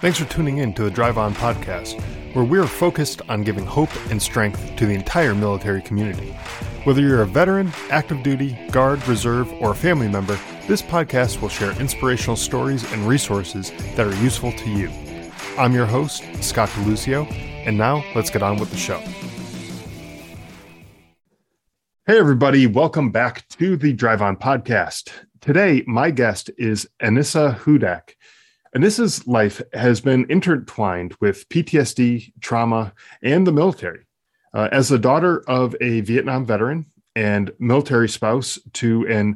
Thanks for tuning in to the Drive On podcast, where we are focused on giving hope and strength to the entire military community. Whether you're a veteran, active duty, guard, reserve, or a family member, this podcast will share inspirational stories and resources that are useful to you. I'm your host, Scott DeLucio, and now let's get on with the show. Hey everybody, welcome back to the Drive On podcast. Today, my guest is Anissa Hudak. Anissa's life has been intertwined with PTSD, trauma, and the military. As the daughter of a Vietnam veteran and military spouse to an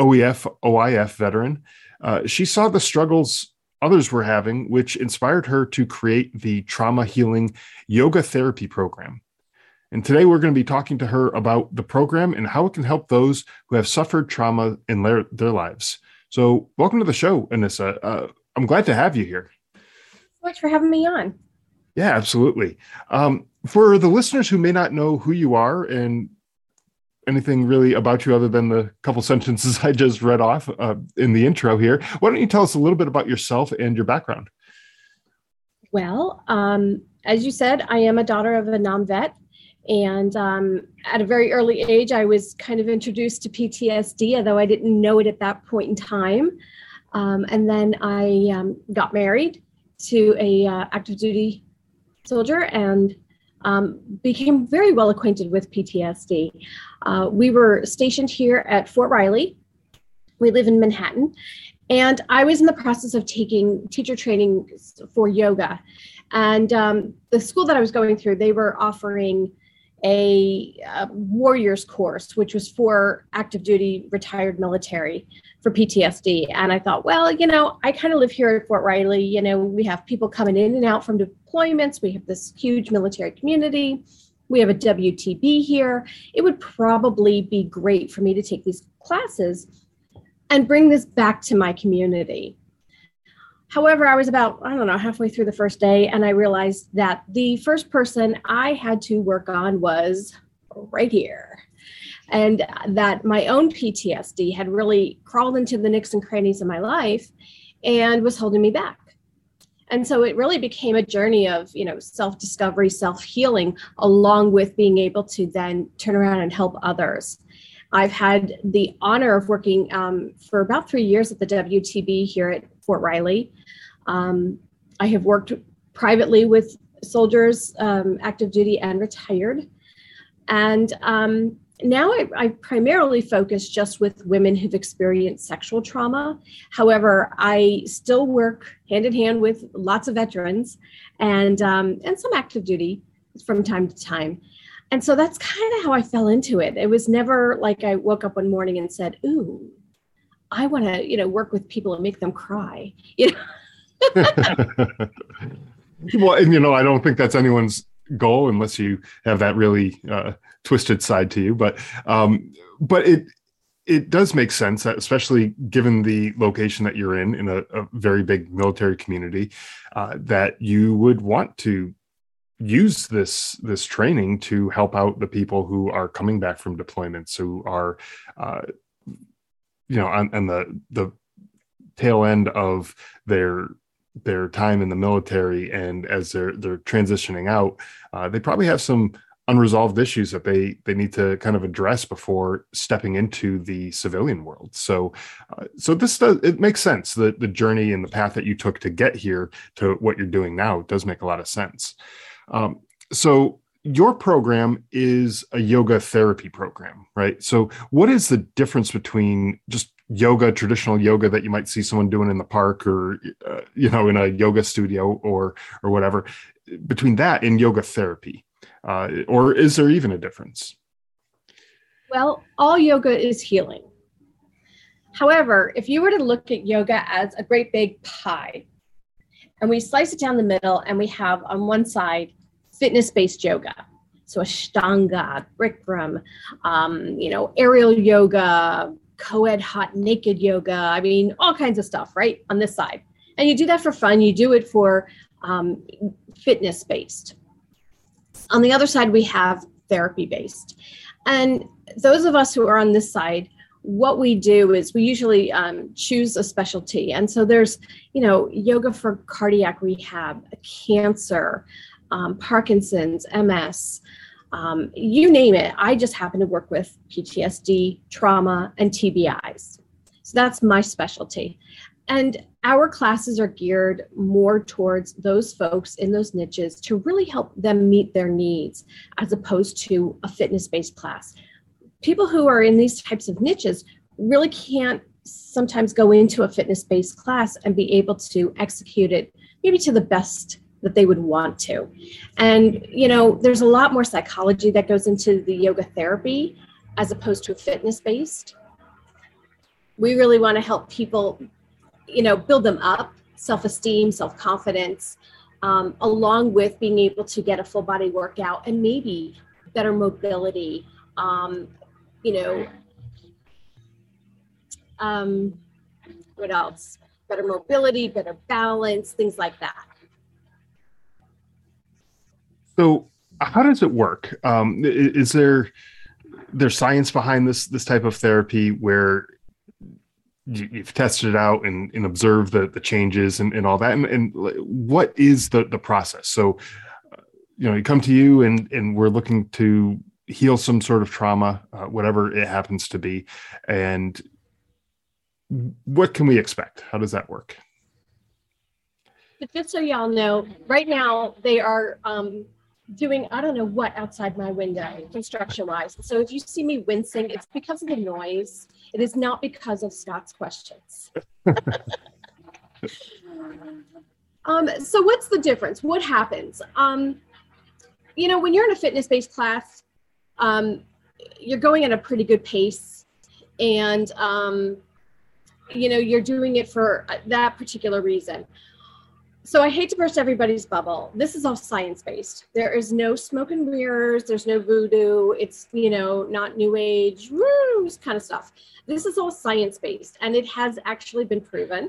OEF veteran, she saw the struggles others were having, which inspired her to create the Trauma Healing Yoga Therapy Program. And today we're going to be talking to her about the program and how it can help those who have suffered trauma in their lives. So welcome to the show, Anissa. I'm glad to have you here. Thanks so much for having me on. Yeah, absolutely. For the listeners who may not know who you are and anything really about you other than the couple sentences I just read off in the intro here, why don't you tell us a little bit about yourself and your background? Well, as you said, I am a daughter of a Vietnam vet. And at a very early age, I was kind of introduced to PTSD, although I didn't know it at that point in time. And then I got married to a active duty soldier and became very well acquainted with PTSD. We were stationed here at Fort Riley. We live in Manhattan. And I was in the process of taking teacher training for yoga. And the school that I was going through, they were offering a warriors course, which was for active duty retired military for PTSD. And I thought, well, I kind of live here at Fort Riley. We have people coming in and out from deployments. We have this huge military community. We have a WTB here. It would probably be great for me to take these classes and bring this back to my community. However, I was about, halfway through the first day, and I realized that the first person I had to work on was right here. And that my own PTSD had really crawled into the nooks and crannies of my life and was holding me back. And so it really became a journey of, self-discovery, self-healing, along with being able to then turn around and help others. I've had the honor of working for about 3 years at the WTB here at Fort Riley. I have worked privately with soldiers, active duty and retired. And now I primarily focus just with women who've experienced sexual trauma. However, I still work hand in hand with lots of veterans and some active duty from time to time. And so that's kind of how I fell into it. It was never like I woke up one morning and said, ooh, I want to, work with people and make them cry. Well, and I don't think that's anyone's goal unless you have that really twisted side to you. But it does make sense, that especially given the location that you're in a very big military community, that you would want to use this training to help out the people who are coming back from deployments, who are on the tail end of their time in the military, and as they're transitioning out, they probably have some unresolved issues that they need to kind of address before stepping into the civilian world. So it makes sense. The journey and the path that you took to get here to what you're doing now does make a lot of sense. So your program is a yoga therapy program, right? So what is the difference between just yoga, traditional yoga that you might see someone doing in the park or, in a yoga studio or whatever, between that and yoga therapy? Or is there even a difference? Well, all yoga is healing. However, if you were to look at yoga as a great big pie, and we slice it down the middle, and we have on one side fitness-based yoga, so Ashtanga, Bikram, aerial yoga, co-ed hot naked yoga, all kinds of stuff, right, on this side. And you do that for fun. You do it for fitness-based. On the other side, we have therapy-based. And those of us who are on this side, what we do is we usually choose a specialty. And so there's, yoga for cardiac rehab, cancer, Parkinson's, MS, you name it. I just happen to work with PTSD, trauma, and TBIs. So that's my specialty. And our classes are geared more towards those folks in those niches to really help them meet their needs, as opposed to a fitness-based class. People who are in these types of niches really can't sometimes go into a fitness-based class and be able to execute it maybe to the best that they would want to. And, there's a lot more psychology that goes into the yoga therapy as opposed to a fitness-based. We really want to help people, build them up, self-esteem, self-confidence, along with being able to get a full body workout and maybe better mobility, what else? Better mobility, better balance, things like that. So how does it work? Is there's science behind this type of therapy where you've tested it out and observed the changes and all that? And what is the process? So, you come to you and we're looking to heal some sort of trauma, whatever it happens to be. And what can we expect? How does that work? But just so y'all know, right now they are doing, I don't know what outside my window, construction-wise. So if you see me wincing, it's because of the noise. It is not because of Scott's questions. So what's the difference? What happens? When you're in a fitness-based class, you're going at a pretty good pace, and you're doing it for that particular reason. So I hate to burst everybody's bubble. This is all science-based. There is no smoke and mirrors. There's no voodoo. It's, not new age, woo, kind of stuff. This is all science-based, and it has actually been proven.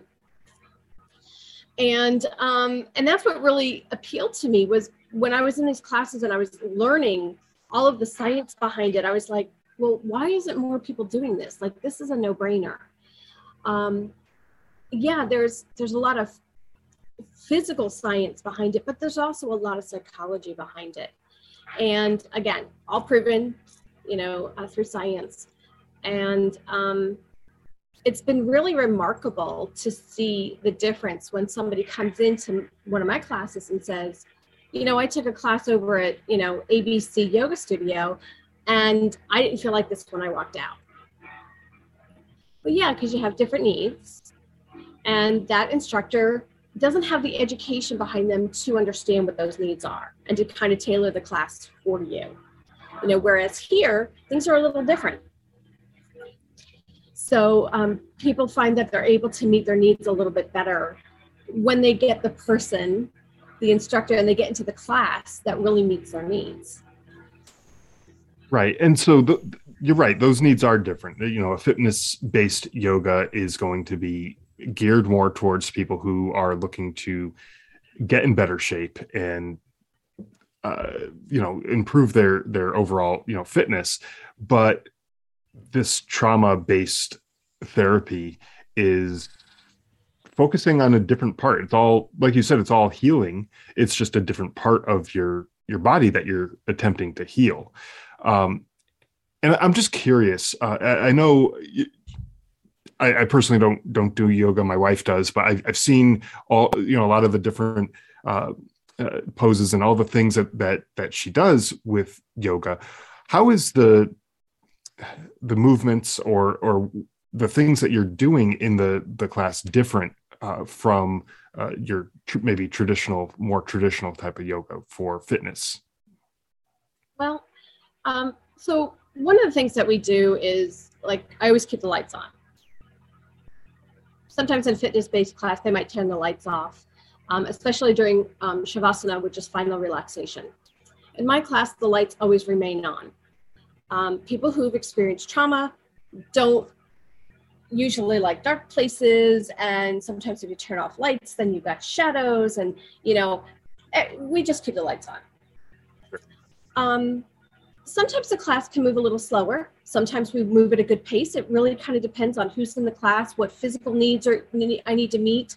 And that's what really appealed to me, was when I was in these classes and I was learning all of the science behind it. I was like, well, why isn't more people doing this? Like, this is a no-brainer. There's a lot of physical science behind it, but there's also a lot of psychology behind it. And again, all proven, through science. And it's been really remarkable to see the difference when somebody comes into one of my classes and says, I took a class over at, ABC Yoga Studio, and I didn't feel like this when I walked out. Well, yeah, because you have different needs, and that instructor doesn't have the education behind them to understand what those needs are and to kind of tailor the class for you. Whereas here, things are a little different. So people find that they're able to meet their needs a little bit better when they get the person, the instructor, and they get into the class that really meets their needs. Right. And so you're right. Those needs are different. A fitness-based yoga is going to be geared more towards people who are looking to get in better shape and, improve their overall, fitness. But this trauma-based therapy is focusing on a different part. It's all, like you said, it's all healing. It's just a different part of your body that you're attempting to heal. And I'm just curious. I know I personally don't do yoga. My wife does, but I've seen a lot of the different poses and all the things that she does with yoga. How is the movements or the things that you're doing in the class different from your maybe more traditional type of yoga for fitness? Well, so one of the things that we do is, like, I always keep the lights on. Sometimes in a fitness-based class, they might turn the lights off, especially during Shavasana, which is final relaxation. In my class, the lights always remain on. People who've experienced trauma don't usually like dark places, and sometimes if you turn off lights, then you've got shadows, and we just keep the lights on. Sometimes the class can move a little slower. Sometimes we move at a good pace. It really kind of depends on who's in the class, what physical needs I need to meet.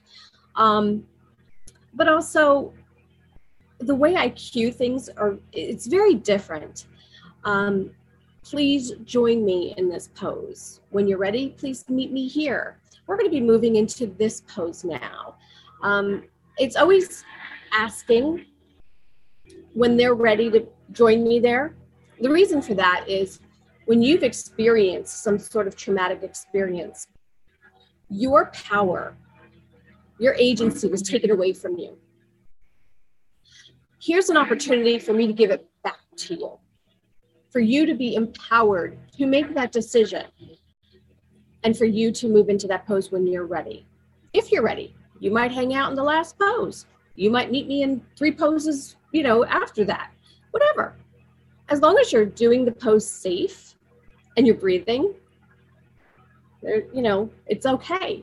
But also the way I cue things it's very different. Please join me in this pose. When you're ready, please meet me here. We're going to be moving into this pose now. It's always asking when they're ready to join me there. The reason for that is when you've experienced some sort of traumatic experience, your power, your agency was taken away from you. Here's an opportunity for me to give it back to you, for you to be empowered to make that decision, and for you to move into that pose when you're ready. If you're ready, you might hang out in the last pose. You might meet me in 3 poses, after that, whatever. As long as you're doing the pose safe and you're breathing, it's okay.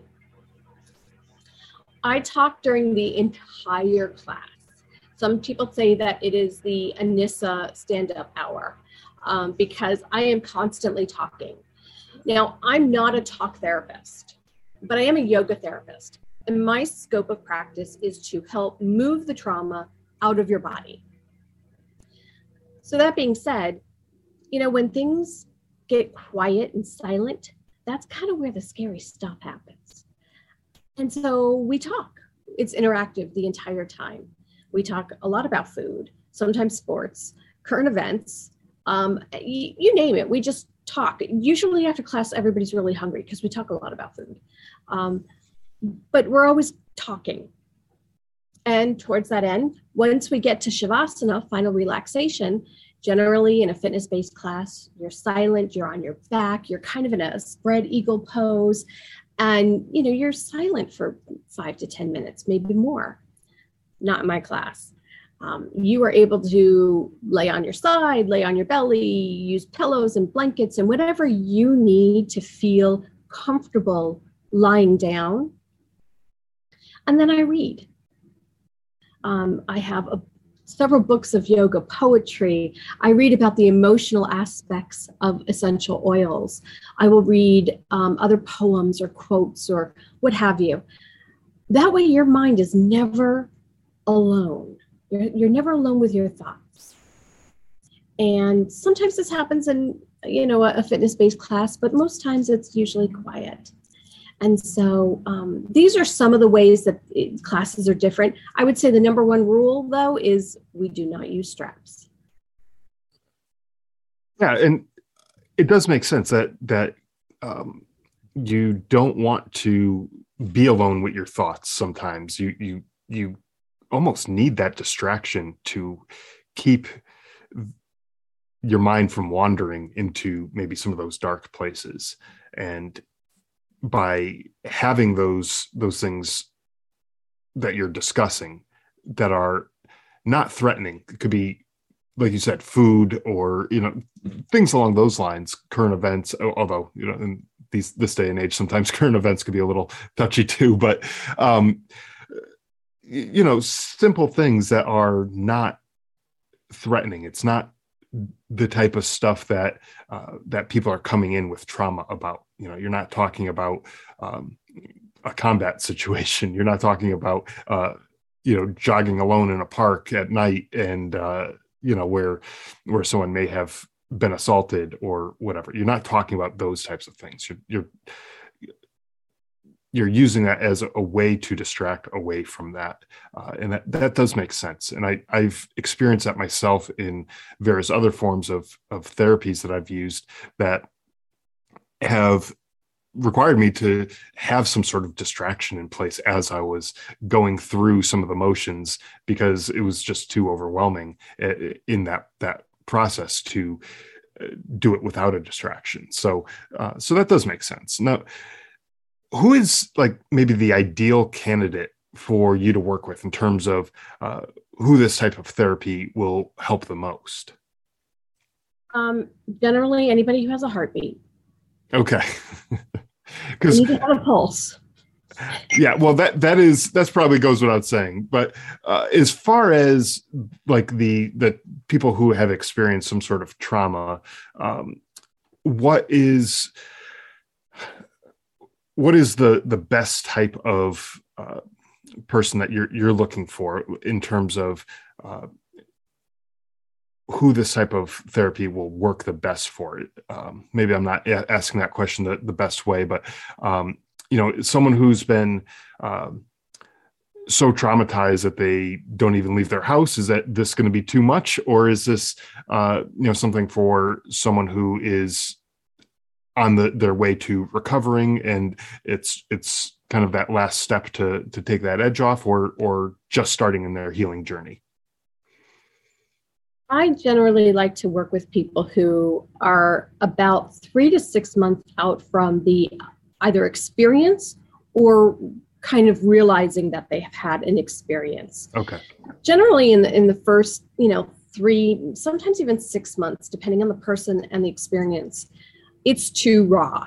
I talk during the entire class. Some people say that it is the Anissa stand-up hour because I am constantly talking. Now, I'm not a talk therapist, but I am a yoga therapist. And my scope of practice is to help move the trauma out of your body. So that being said, when things get quiet and silent, that's kind of where the scary stuff happens. And so we talk. It's interactive the entire time. We talk a lot about food, sometimes sports, current events, you name it. We just talk. Usually after class, everybody's really hungry because we talk a lot about food. But we're always talking. And towards that end, once we get to Shavasana, final relaxation, generally in a fitness-based class, you're silent, you're on your back, you're kind of in a spread eagle pose, and you're silent for 5 to 10 minutes, maybe more. Not in my class. You are able to lay on your side, lay on your belly, use pillows and blankets and whatever you need to feel comfortable lying down. And then I read. I have several books of yoga poetry. I read about the emotional aspects of essential oils. I will read other poems or quotes or what have you. That way your mind is never alone. You're never alone with your thoughts. And sometimes this happens in, a fitness-based class, but most times it's usually quiet. And so these are some of the ways that classes are different. I would say the number one rule, though, is we do not use straps. Yeah, and it does make sense that you don't want to be alone with your thoughts. Sometimes you almost need that distraction to keep your mind from wandering into maybe some of those dark places. And by having those things that you're discussing that are not threatening, it could be, like you said, food or things along those lines, current events, although in this day and age sometimes current events could be a little touchy too, but simple things that are not threatening. It's not the type of stuff that people are coming in with trauma about. You're not talking about a combat situation. You're not talking about jogging alone in a park at night and where someone may have been assaulted or whatever. You're not talking about those types of things. You're using that as a way to distract away from that. And that does make sense. And I've experienced that myself in various other forms of therapies that I've used that have required me to have some sort of distraction in place as I was going through some of the motions, because it was just too overwhelming in that process to do it without a distraction. So that does make sense. Now, who is like maybe the ideal candidate for you to work with in terms of who this type of therapy will help the most? Generally, anybody who has a heartbeat. Okay. You need to have a pulse. Yeah, well, that's probably goes without saying. But as far as like the people who have experienced some sort of trauma, um, what is the best type of person that you're looking for in terms of who this type of therapy will work the best for? Maybe I'm not asking that question the best way, but someone who's been so traumatized that they don't even leave their house, is that this going to be too much, or is this something for someone who is on their way to recovering, and it's kind of that last step to take that edge off, or just starting in their healing journey? I generally like to work with people who are about 3 to 6 months out from the either experience or kind of realizing that they have had an experience. Okay. Generally in the first, 3, sometimes even 6 months, depending on the person and the experience, it's too raw.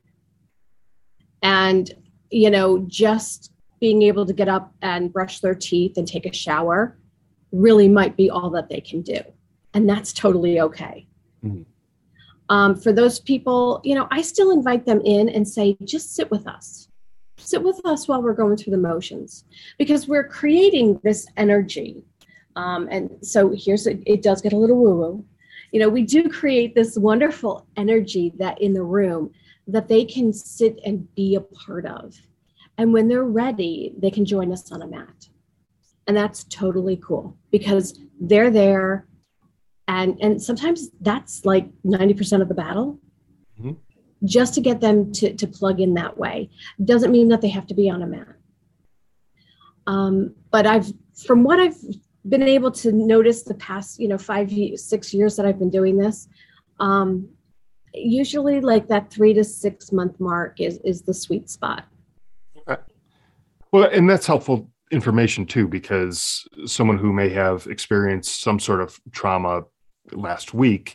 And, just being able to get up and brush their teeth and take a shower really might be all that they can do. And that's totally okay. Mm-hmm. For those people, I still invite them in and say, just sit with us. Sit with us while we're going through the motions, because we're creating this energy. And so it does get a little woo-woo. We do create this wonderful energy that in the room that they can sit and be a part of. And when they're ready, they can join us on a mat. And that's totally cool because they're there. And sometimes that's like 90% of the battle. Mm-hmm. Just to get them to plug in that way. Doesn't mean that they have to be on a mat. But from what I've been able to notice the past, 6 years that I've been doing this, usually like that 3 to 6 month mark is the sweet spot. Okay. Well, and that's helpful information too, because someone who may have experienced some sort of trauma last week,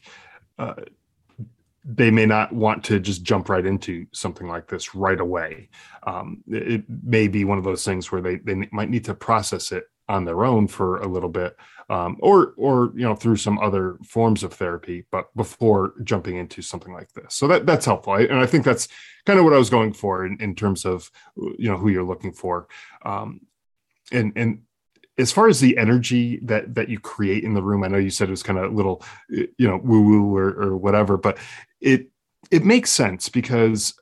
they may not want to just jump right into something like this right away. It may be one of those things where they might need to process it on their own for a little bit, or through some other forms of therapy, but before jumping into something like this. So that's helpful, and I think that's kind of what I was going for in terms of who you're looking for, and as far as the energy that you create in the room, I know you said it was kind of a little, woo woo or whatever, but it makes sense because.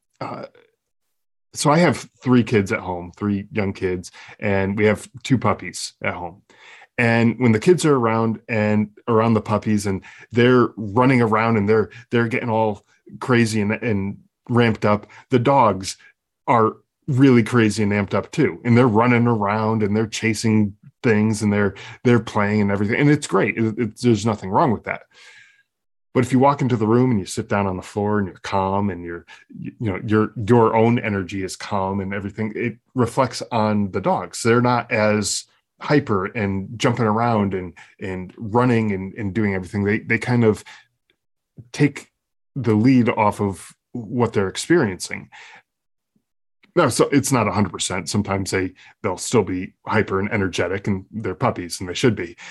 So I have 3 kids at home, 3 young kids, and we have 2 puppies at home. And when the kids are around the puppies and they're running around and they're getting all crazy and ramped up, the dogs are really crazy and amped up too. And they're running around and they're chasing things and they're playing and everything. And it's great. There's nothing wrong with that. But if you walk into the room and you sit down on the floor and you're calm and your own energy is calm and everything, it reflects on the dogs. They're not as hyper and jumping around and running and doing everything. They kind of take the lead off of what they're experiencing. No, so it's not 100%. Sometimes they'll still be hyper and energetic, and they're puppies and they should be,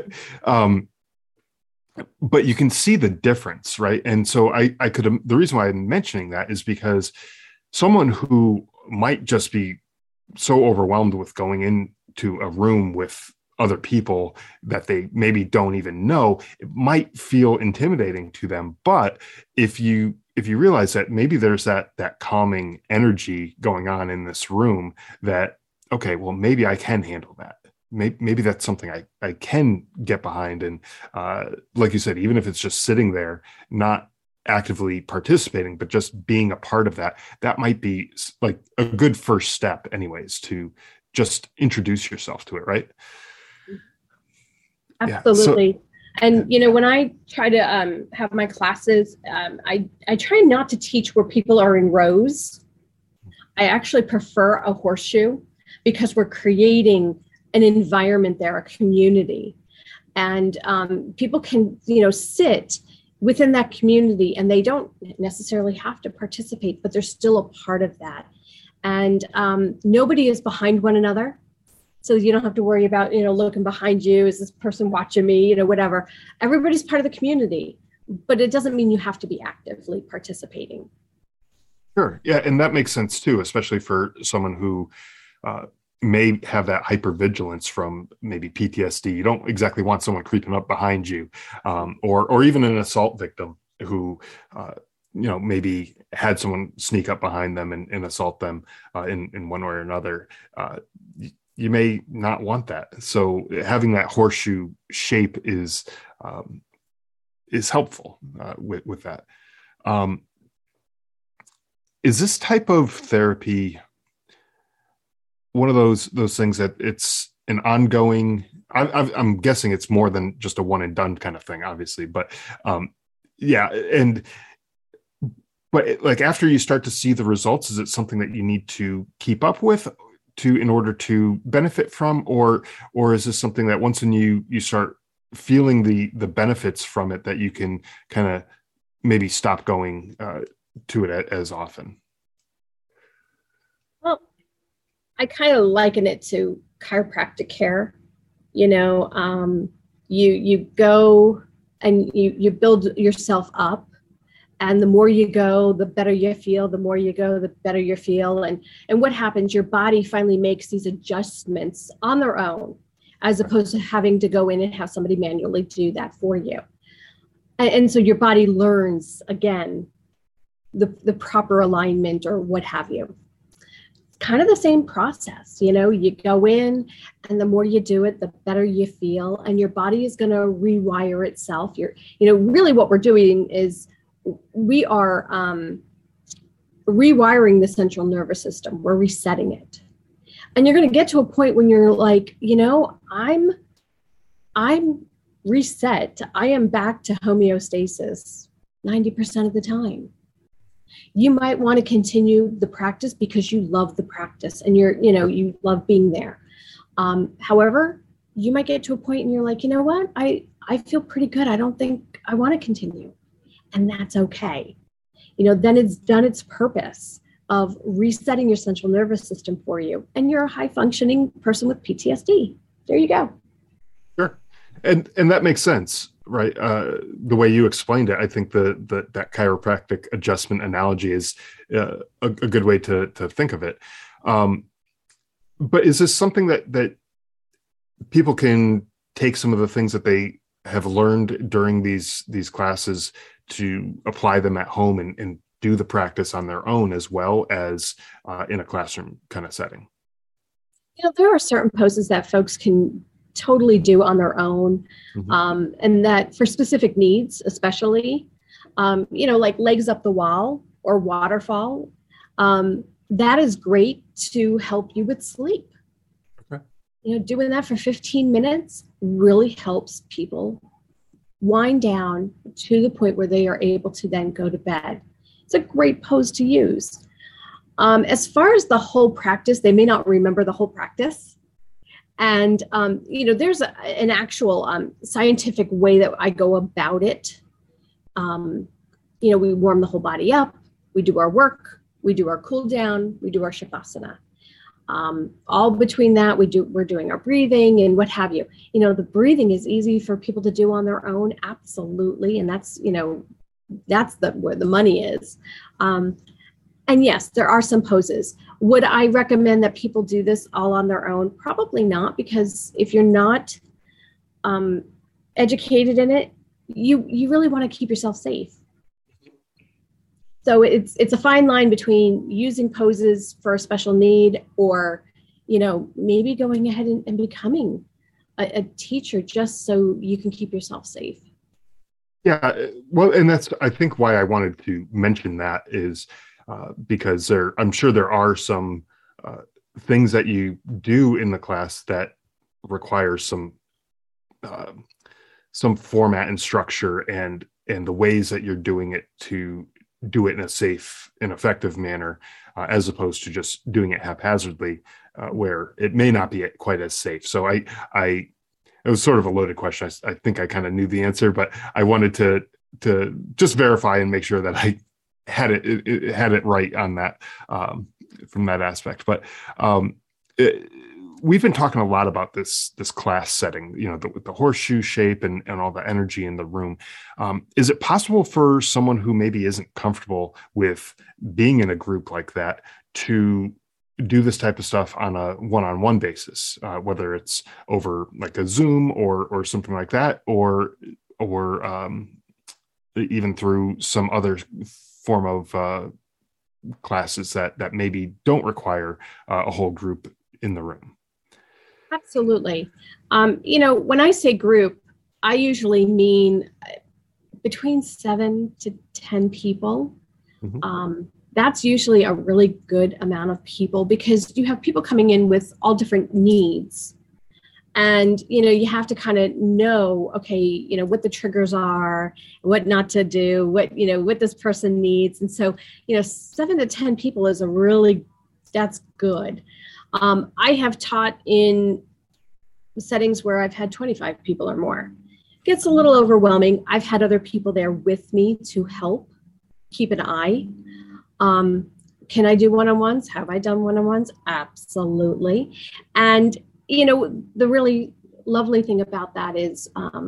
but you can see the difference, right? And so the reason why I'm mentioning that is because someone who might just be so overwhelmed with going into a room with other people that they maybe don't even know, it might feel intimidating to them. But if you realize that maybe there's that calming energy going on in this room, that, okay, well, maybe I can handle that. Maybe that's something I can get behind. And like you said, even if it's just sitting there, not actively participating, but just being a part of that might be like a good first step anyways, to just introduce yourself to it, right? Absolutely. Yeah, so, and, when I try to have my classes, I try not to teach where people are in rows. I actually prefer a horseshoe because we're creating an environment there, a community. And people can, sit within that community and they don't necessarily have to participate, but they're still a part of that. And nobody is behind one another. So you don't have to worry about, looking behind you. Is this person watching me? Whatever. Everybody's part of the community, but it doesn't mean you have to be actively participating. Sure. Yeah. And that makes sense too, especially for someone who may have that hypervigilance from maybe PTSD. You don't exactly want someone creeping up behind you, or even an assault victim who, maybe had someone sneak up behind them and assault them in one way or another. You may not want that. So having that horseshoe shape is helpful with that. Is this type of therapy one of those things that it's an ongoing? I'm guessing it's more than just a one and done kind of thing, obviously, but yeah. But like after you start to see the results, is it something that you need to keep up with in order to benefit from, or is this something that once you start feeling the benefits from it, that you can kind of maybe stop going to it as often? Well, I kind of liken it to chiropractic care. You go and you build yourself up, and the more you go, the better you feel. The more you go, the better you feel. And what happens? Your body finally makes these adjustments on their own, as opposed to having to go in and have somebody manually do that for you. And so your body learns again the proper alignment or what have you. It's kind of the same process. You go in, and the more you do it, the better you feel, and your body is going to rewire itself. Really what we're doing is we are rewiring the central nervous system. We're resetting it. And you're going to get to a point when you're like, I'm reset. I am back to homeostasis 90% of the time. You might want to continue the practice because you love the practice and you love being there. However, you might get to a point and you're like, you know what? I feel pretty good. I don't think I want to continue. And that's okay. Then it's done its purpose of resetting your central nervous system for you. And you're a high functioning person with PTSD. There you go. Sure. And that makes sense, right? The way you explained it, I think that chiropractic adjustment analogy is a good way to think of it. But is this something that people can take some of the things that they have learned during these classes to apply them at home and do the practice on their own, as well as in a classroom kind of setting? There are certain poses that folks can totally do on their own. Mm-hmm. And that for specific needs, especially, like legs up the wall or waterfall, that is great to help you with sleep. Okay. Doing that for 15 minutes really helps people wind down to the point where they are able to then go to bed. It's a great pose to use. As far as the whole practice, they may not remember the whole practice. And, there's an actual scientific way that I go about it. We warm the whole body up, we do our work, we do our cool down, we do our Shavasana. All between that, we're doing our breathing and what have you. The breathing is easy for people to do on their own. Absolutely. And that's where the money is. And yes, there are some poses. Would I recommend that people do this all on their own? Probably not, because if you're not educated in it, you really want to keep yourself safe. So it's a fine line between using poses for a special need or, maybe going ahead and becoming a teacher just so you can keep yourself safe. Yeah, well, and that's, I think, why I wanted to mention that is because I'm sure there are some things that you do in the class that require some format and structure and the ways that you're doing it to do it in a safe and effective manner, as opposed to just doing it haphazardly, where it may not be quite as safe. So it was sort of a loaded question. I think I kind of knew the answer, but I wanted to just verify and make sure that I had it right on that from that aspect. But we've been talking a lot about this class setting, the horseshoe shape and all the energy in the room. Is it possible for someone who maybe isn't comfortable with being in a group like that to do this type of stuff on a one-on-one basis, whether it's over like a Zoom or something like that, or even through some other form of classes that maybe don't require a whole group in the room? Absolutely. When I say group, I usually mean between 7 to 10 people. Mm-hmm. That's usually a really good amount of people, because you have people coming in with all different needs. And, you have to kind of know, okay, what the triggers are, what not to do, what this person needs. And so, 7 to 10 people is that's good. I have taught in settings where I've had 25 people or more. It gets a little overwhelming. I've had other people there with me to help keep an eye. Can I do one-on-ones? Have I done one-on-ones? Absolutely. And, the really lovely thing about that is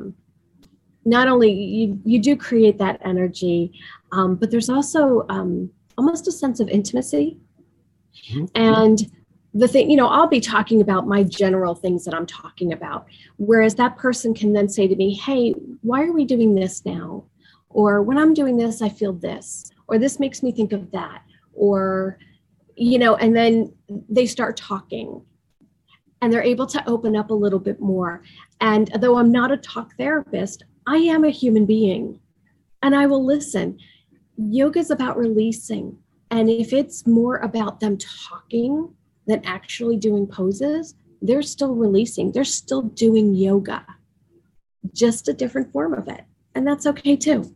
not only you do create that energy, but there's also almost a sense of intimacy. Mm-hmm. And the thing, I'll be talking about my general things that I'm talking about, whereas that person can then say to me, hey, why are we doing this now? Or when I'm doing this, I feel this, or this makes me think of that, or, and then they start talking and they're able to open up a little bit more. And though I'm not a talk therapist, I am a human being and I will listen. Yoga is about releasing. And if it's more about them talking than actually doing poses, they're still releasing. They're still doing yoga, just a different form of it. And that's okay too.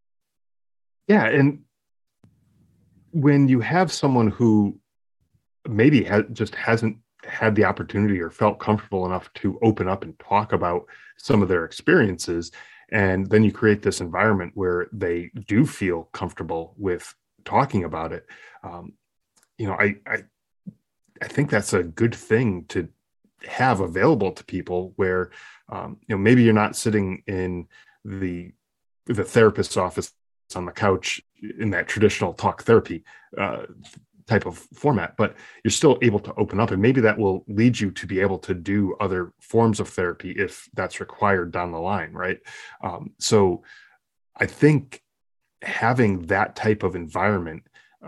Yeah. And when you have someone who maybe just hasn't had the opportunity or felt comfortable enough to open up and talk about some of their experiences, and then you create this environment where they do feel comfortable with talking about it, I think that's a good thing to have available to people, where maybe you're not sitting in the therapist's office on the couch in that traditional talk therapy type of format, but you're still able to open up, and maybe that will lead you to be able to do other forms of therapy if that's required down the line, right? So I think having that type of environment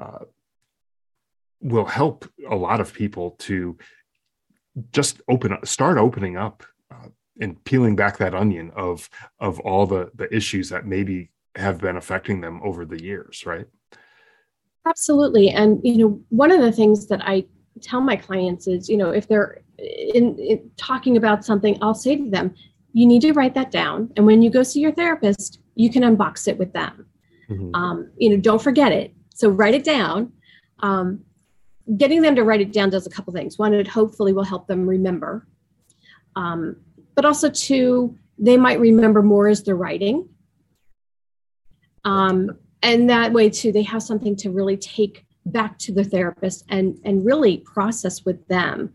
will help a lot of people to just start opening up and peeling back that onion of all the issues that maybe have been affecting them over the years, right? Absolutely. And, one of the things that I tell my clients is, if they're in talking about something, I'll say to them, you need to write that down. And when you go see your therapist, you can unbox it with them. Mm-hmm. Don't forget it. So write it down. Getting them to write it down does a couple things. One, it hopefully will help them remember. But also two, they might remember more as they're writing. And that way too, they have something to really take back to the therapist and really process with them.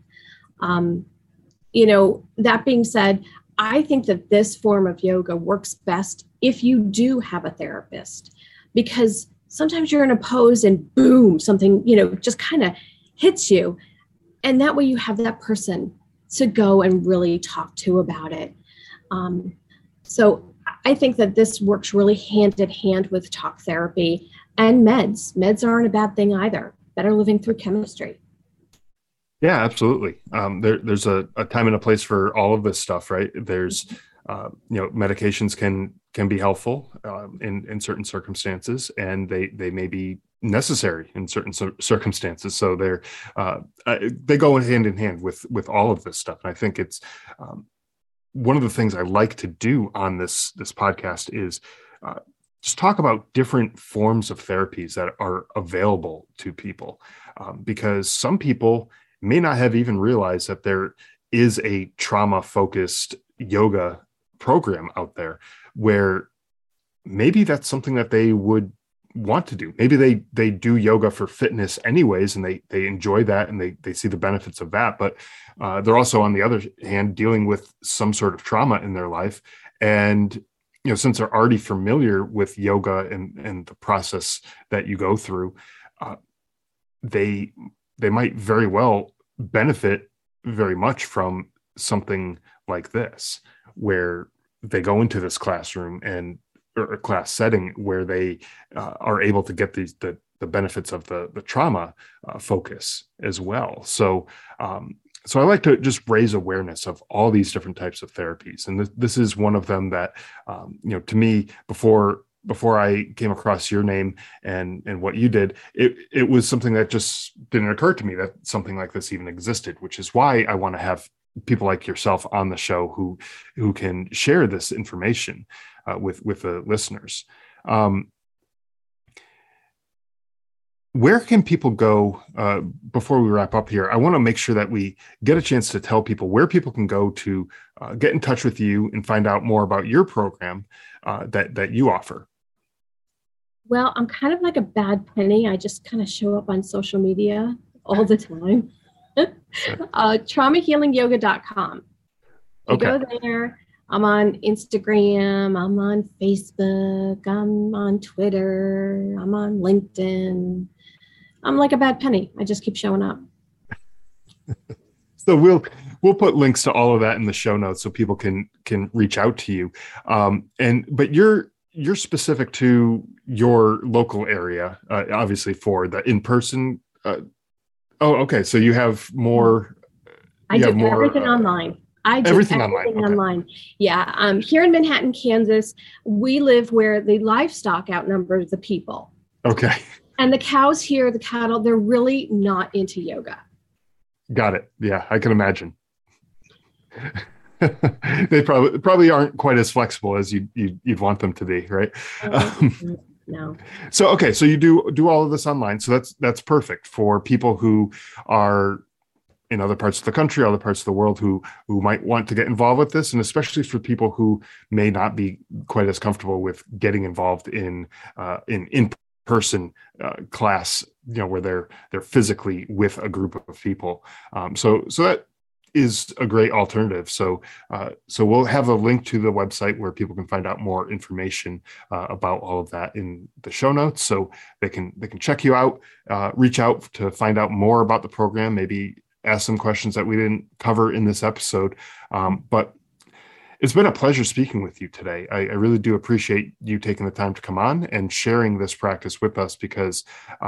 That being said, I think that this form of yoga works best if you do have a therapist, because sometimes you're in a pose and boom, something, just kind of hits you. And that way you have that person to go and really talk to about it. So I think that this works really hand in hand with talk therapy and meds. Meds aren't a bad thing either. Better living through chemistry. Yeah, absolutely. There's a time and a place for all of this stuff, right? There's, medications can be helpful in certain circumstances, and they may be necessary in certain circumstances. So they go hand in hand with all of this stuff. And I think it's one of the things I like to do on this podcast is just talk about different forms of therapies that are available to people, because some people may not have even realized that there is a trauma-focused yoga program out there where maybe that's something that they would want to do. Maybe they do yoga for fitness anyways, and they enjoy that and they see the benefits of that. But they're also, on the other hand, dealing with some sort of trauma in their life. And since they're already familiar with yoga and the process that you go through, they might very well benefit very much from something like this, where they go into this classroom or a class setting where they are able to get the benefits of the trauma focus as well. So I like to just raise awareness of all these different types of therapies. And this is one of them that, to me, before I came across your name and what you did, it was something that just didn't occur to me that something like this even existed, which is why I want to have people like yourself on the show who can share this information with the listeners. Where can people go, before we wrap up here? I want to make sure that we get a chance to tell people where people can go to get in touch with you and find out more about your program that you offer. Well, I'm kind of like a bad penny. I just kind of show up on social media all the time. TraumaHealingYoga.com. You go there. I'm on Instagram. I'm on Facebook. I'm on Twitter. I'm on LinkedIn. I'm like a bad penny. I just keep showing up. So we'll put links to all of that in the show notes so people can reach out to you. But you're specific to your local area, obviously, for the in-person. Okay. So you have more. I do everything online. I do everything online. Yeah. Here in Manhattan, Kansas, we live where the livestock outnumbers the people. Okay. And the cows here, the cattle, they're really not into yoga. Got it. Yeah, I can imagine. They probably aren't quite as flexible as you'd want them to be, right? No. So you do all of this online. So that's perfect for people who are in other parts of the country, other parts of the world who might want to get involved with this, and especially for people who may not be quite as comfortable with getting involved in in-person class, where they're physically with a group of people. So that is a great alternative. So we'll have a link to the website where people can find out more information about all of that in the show notes, so they can check you out, reach out to find out more about the program, maybe ask some questions that we didn't cover in this episode. But it's been a pleasure speaking with you today. I really do appreciate you taking the time to come on and sharing this practice with us, because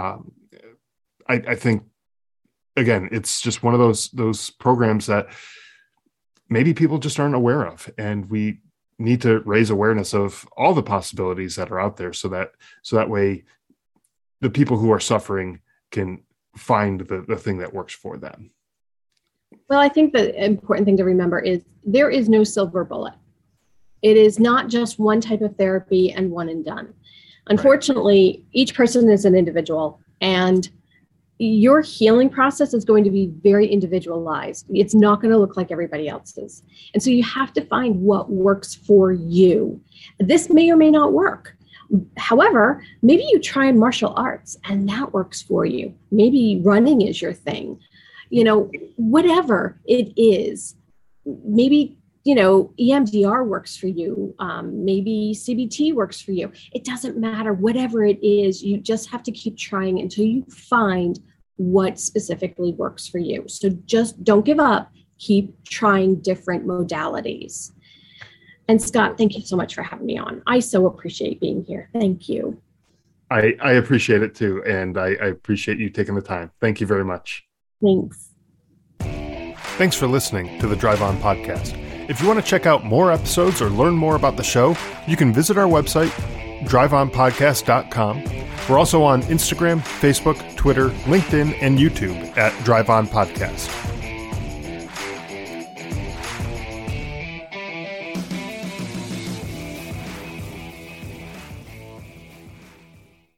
I think, again, it's just one of those programs that maybe people just aren't aware of, and we need to raise awareness of all the possibilities that are out there, so that way the people who are suffering can find the thing that works for them. Well, I think the important thing to remember is there is no silver bullet. It is not just one type of therapy and one and done. Unfortunately, each person is an individual, and your healing process is going to be very individualized. It's not going to look like everybody else's. And so you have to find what works for you. This may or may not work. However, maybe you try martial arts and that works for you. Maybe running is your thing. Whatever it is, maybe, EMDR works for you. Maybe CBT works for you. It doesn't matter. Whatever it is, you just have to keep trying until you find what specifically works for you. So just don't give up. Keep trying different modalities. And Scott, thank you so much for having me on. I so appreciate being here. Thank you. I appreciate it too. And I appreciate you taking the time. Thank you very much. Thanks. Thanks for listening to the Drive On Podcast. If you want to check out more episodes or learn more about the show, you can visit our website, driveonpodcast.com. We're also on Instagram, Facebook, Twitter, LinkedIn, and YouTube at Drive On Podcast.